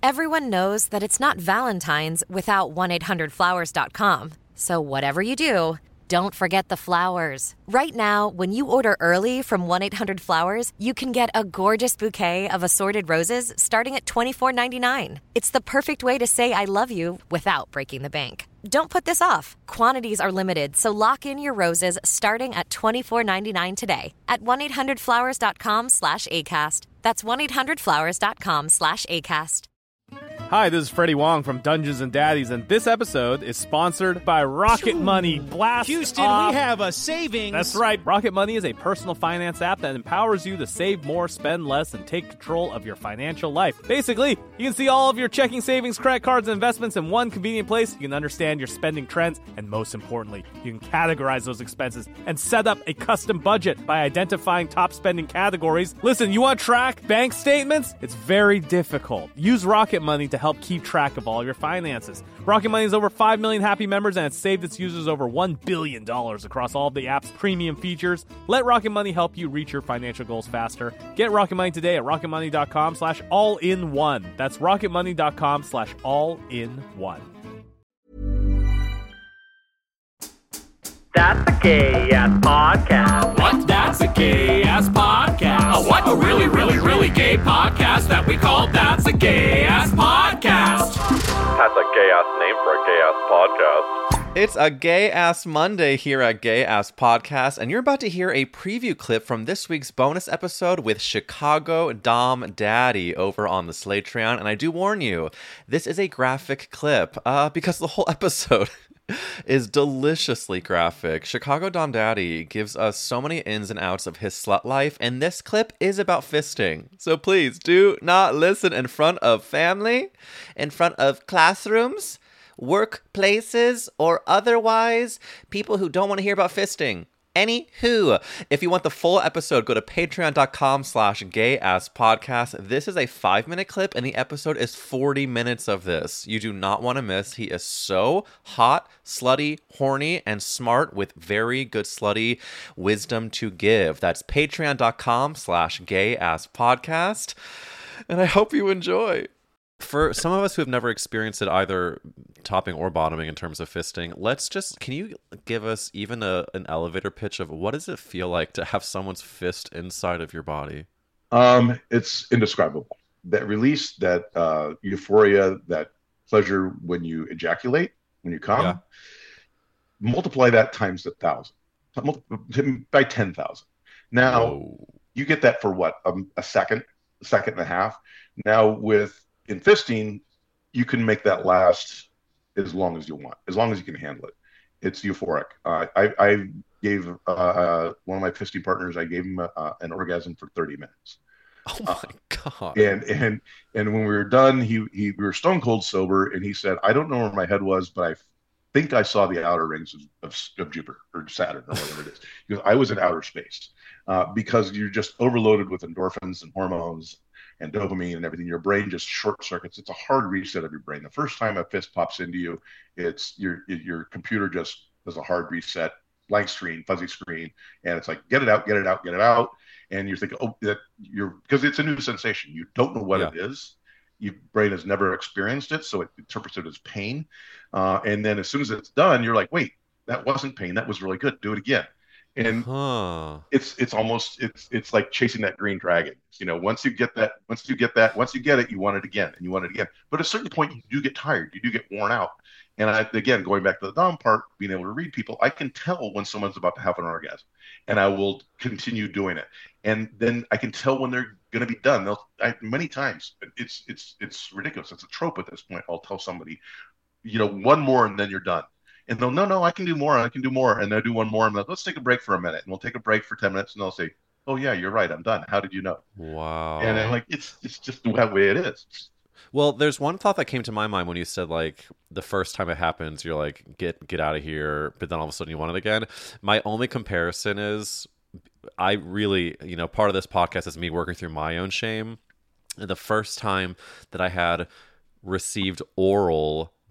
Everyone knows that it's not Valentine's without 1-800-Flowers.com. So whatever you do, don't forget the flowers. Right now, when you order early from 1-800-Flowers, you can get a gorgeous bouquet of assorted roses starting at $24.99. It's the perfect way to say I love you without breaking the bank. Don't put this off. Quantities are limited, so lock in your roses starting at $24.99 today at 1-800-Flowers.com/ACAST. That's 1-800-Flowers.com/ACAST. Hi, this is Freddie Wong from Dungeons and Daddies, and this episode is sponsored by Rocket Money. Blast Houston, off. we have a savings. That's right. Rocket Money is a personal finance app that empowers you to save more, spend less, and take control of your financial life. Basically, you can see all of your checking, savings, credit cards, and investments in one convenient place. You can understand your spending trends, and most importantly, you can categorize those expenses and set up a custom budget by identifying top spending categories. Listen, you want to track bank statements? It's very difficult. Use Rocket Money to help keep track of all your finances. Rocket Money has over 5 million happy members and it's saved its users over $1 billion across all of the app's premium features. Let Rocket Money help you reach your financial goals faster. Get Rocket Money today at rocketmoney.com/all-in-one. That's rocketmoney.com/all-in-one. That's a gay-ass podcast. What? That's a gay-ass podcast. A what? A really, really, really gay podcast that we call That's a Gay-Ass Podcast. That's a gay-ass name for a gay-ass podcast. It's a gay-ass Monday here at Gay-Ass Podcast, and you're about to hear a preview clip from this week's bonus episode with Chicago Dom Daddy over on the Slatreon. And I do warn you, this is a graphic clip because the whole episode is deliciously graphic. Chicago Dom Daddy gives us so many ins and outs of his slut life, and this clip is about fisting. So please do not listen in front of family, in front of classrooms, workplaces, or otherwise people who don't want to hear about fisting. Anywho, if you want the full episode, go to patreon.com/gayasspodcast. This is a 5-minute clip, and the episode is 40 minutes of this. You do not want to miss. He is so hot, slutty, horny, and smart with very good slutty wisdom to give. That's patreon.com/gayasspodcast. And I hope you enjoy. For some of us who have never experienced it either topping or bottoming in terms of fisting, can you give us even an elevator pitch of what does it feel like to have someone's fist inside of your body? It's indescribable. That release, that euphoria, that pleasure when you ejaculate, when you come, multiply that times 1,000, by 10,000. Now, you get that for what? A second and a half. Now in fisting, you can make that last as long as you want, as long as you can handle it. It's euphoric. I gave one of my fisting partners, I gave him an orgasm for 30 minutes. Oh my God. And when we were done, we were stone cold sober, and he said, I don't know where my head was, but I think I saw the outer rings of Jupiter or Saturn or whatever it is. Because I was in outer space because you're just overloaded with endorphins and hormones and dopamine and everything. Your brain just short circuits. It's a hard reset of your brain. The first time a fist pops into you, it's your computer just does a hard reset, blank screen, fuzzy screen, and it's like, get it out, get it out, get it out. And you're thinking, because it's a new sensation. You don't know what it is. Your brain has never experienced it, so it interprets it as pain. And then as soon as it's done, you're like, wait, that wasn't pain. That was really good. Do it again. And it's almost like chasing that green dragon. Once you get it, you want it again and you want it again. But at a certain point, you do get tired. You do get worn out. And again, going back to the Dom part, being able to read people, I can tell when someone's about to have an orgasm, and I will continue doing it. And then I can tell when they're going to be done. Many times, it's ridiculous. It's a trope at this point. I'll tell somebody, one more and then you're done. And they'll, no, I can do more. I can do more. And they'll do one more. And let's take a break for a minute. And we'll take a break for 10 minutes. And they'll say, oh, yeah, you're right. I'm done. How did you know? Wow. And I'm like, it's just the way it is. Well, there's one thought that came to my mind when you said, like, the first time it happens, you're like, get out of here. But then all of a sudden you want it again. My only comparison is I really, part of this podcast is me working through my own shame. And the first time that I had received oral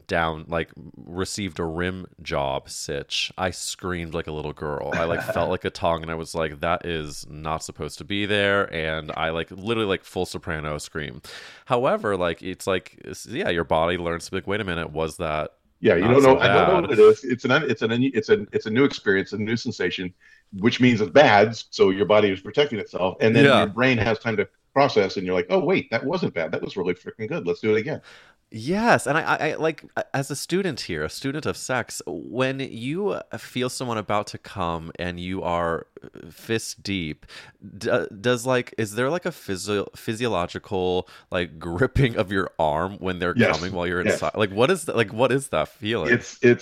received a rim job sitch, I screamed like a little girl. I like felt like a tongue, and I was like, that is not supposed to be there. And I like literally like full soprano scream. However, like it's like, yeah, your body learns to be like, wait a minute, was that? Yeah, you don't know. I don't know what it is. It's a new experience, a new sensation, which means it's bad. So your body is protecting itself, and then your brain has time to process, and you're like, oh wait, that wasn't bad. That was really freaking good. Let's do it again. Yes, and I like, as a student here, a student of sex, when you feel someone about to come and you are fist deep, is there like a physiological like gripping of your arm when they're coming while you're inside? Like what is that feeling?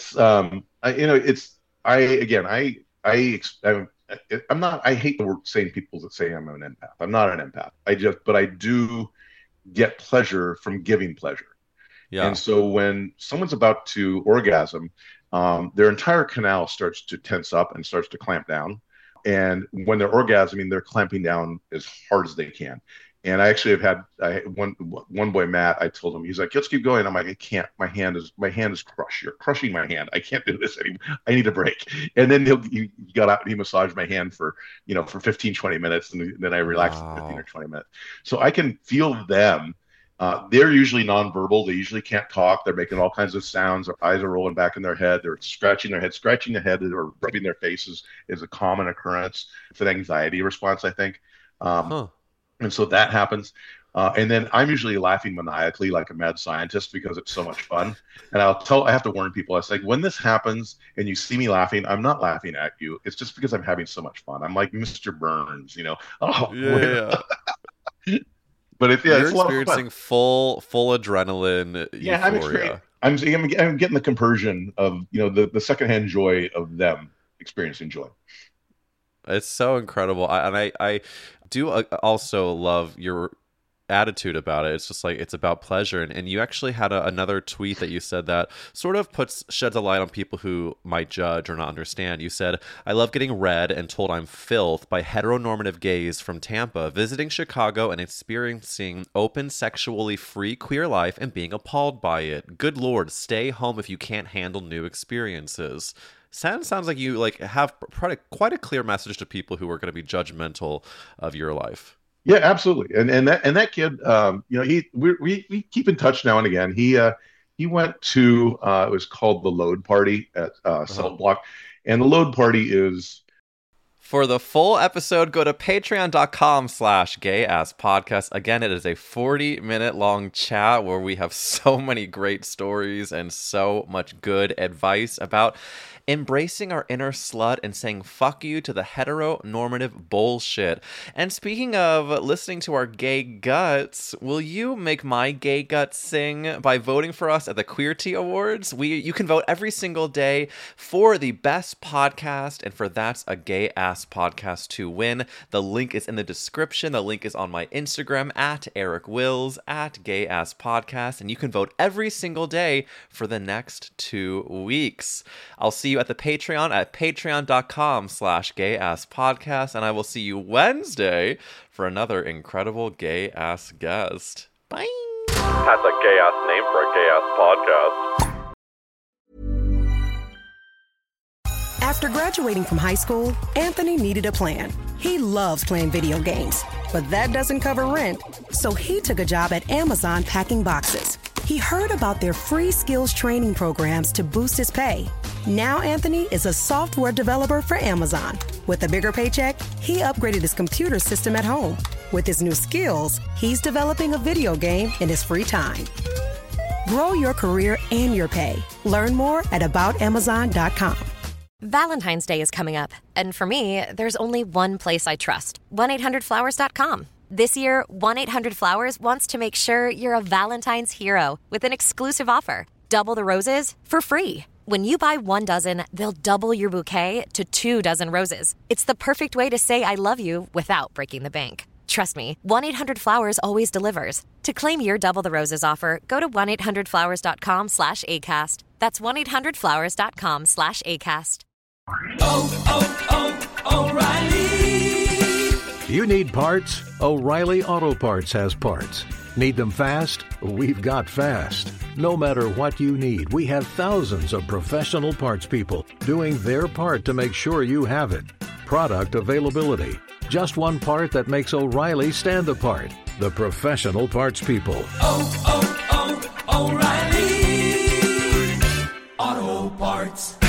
I hate the word saying people that say I'm an empath. I'm not an empath. But I do get pleasure from giving pleasure. Yeah. And so when someone's about to orgasm, their entire canal starts to tense up and starts to clamp down. And when they're orgasming, they're clamping down as hard as they can. And I actually have had one boy, Matt, I told him, he's like, let's keep going. I'm like, I can't. My hand is crushed. You're crushing my hand. I can't do this anymore. I need a break. And then he got out and he massaged my hand for 15, 20 minutes. And then I relaxed for 15 or 20 minutes. So I can feel them. They're usually nonverbal. They usually can't talk. They're making all kinds of sounds. Their eyes are rolling back in their head. They're scratching their head. Scratching the head or rubbing their faces is a common occurrence. It's an anxiety response, I think. And so that happens. And then I'm usually laughing maniacally like a mad scientist because it's so much fun. And I have to warn people. I say, when this happens and you see me laughing, I'm not laughing at you. It's just because I'm having so much fun. I'm like Mr. Burns, Oh, yeah. But you're experiencing full adrenaline euphoria. I'm getting the compersion of the secondhand joy of them experiencing joy. It's so incredible, I do also love your attitude about it. It's just like, it's about pleasure, and you actually had another tweet that you said that sort of sheds a light on people who might judge or not understand. You said, I love getting read and told I'm filth by heteronormative gays from Tampa visiting Chicago and experiencing open, sexually free queer life and being appalled by it. Good Lord, stay home if you can't handle new experiences. Sounds like you have quite a clear message to people who are going to be judgmental of your life. Yeah, absolutely. And that kid, we keep in touch now and again. He went to it was called the Load Party at Cell Block, and the Load Party is. For the full episode, go to patreon.com/gayasspodcast. Again, it is a 40-minute long chat where we have so many great stories and so much good advice about embracing our inner slut and saying fuck you to the heteronormative bullshit. And speaking of listening to our gay guts, will you make my gay guts sing by voting for us at the Queerty Awards? You can vote every single day for the best podcast and for That's a Gay Ass Podcast to win. The link is in the description. The link is on my Instagram at Eric Wills at Gay Ass Podcast, and you can vote every single day for the next 2 weeks. I'll see you at the Patreon at patreon.com/gayasspodcast, and I will see you Wednesday for another incredible gay ass guest. Bye. That's a gay ass name for a gay ass podcast. After graduating from high school, Anthony needed a plan. He loves playing video games, but that doesn't cover rent. So he took a job at Amazon packing boxes. He heard about their free skills training programs to boost his pay. Now Anthony is a software developer for Amazon. With a bigger paycheck, he upgraded his computer system at home. With his new skills, he's developing a video game in his free time. Grow your career and your pay. Learn more at aboutamazon.com. Valentine's Day is coming up, and for me, there's only one place I trust, 1-800-Flowers.com. This year, 1-800-Flowers wants to make sure you're a Valentine's hero with an exclusive offer. Double the roses for free. When you buy 1 dozen, they'll double your bouquet to 2 dozen roses. It's the perfect way to say I love you without breaking the bank. Trust me, 1-800-Flowers always delivers. To claim your Double the Roses offer, go to 1-800-Flowers.com/ACAST. That's 1-800-Flowers.com/ACAST. O'Reilly. You need parts? O'Reilly Auto Parts has parts. Need them fast? We've got fast. No matter what you need, we have thousands of professional parts people doing their part to make sure you have it. Product availability. Just one part that makes O'Reilly stand apart. The professional parts people. O'Reilly Auto Parts.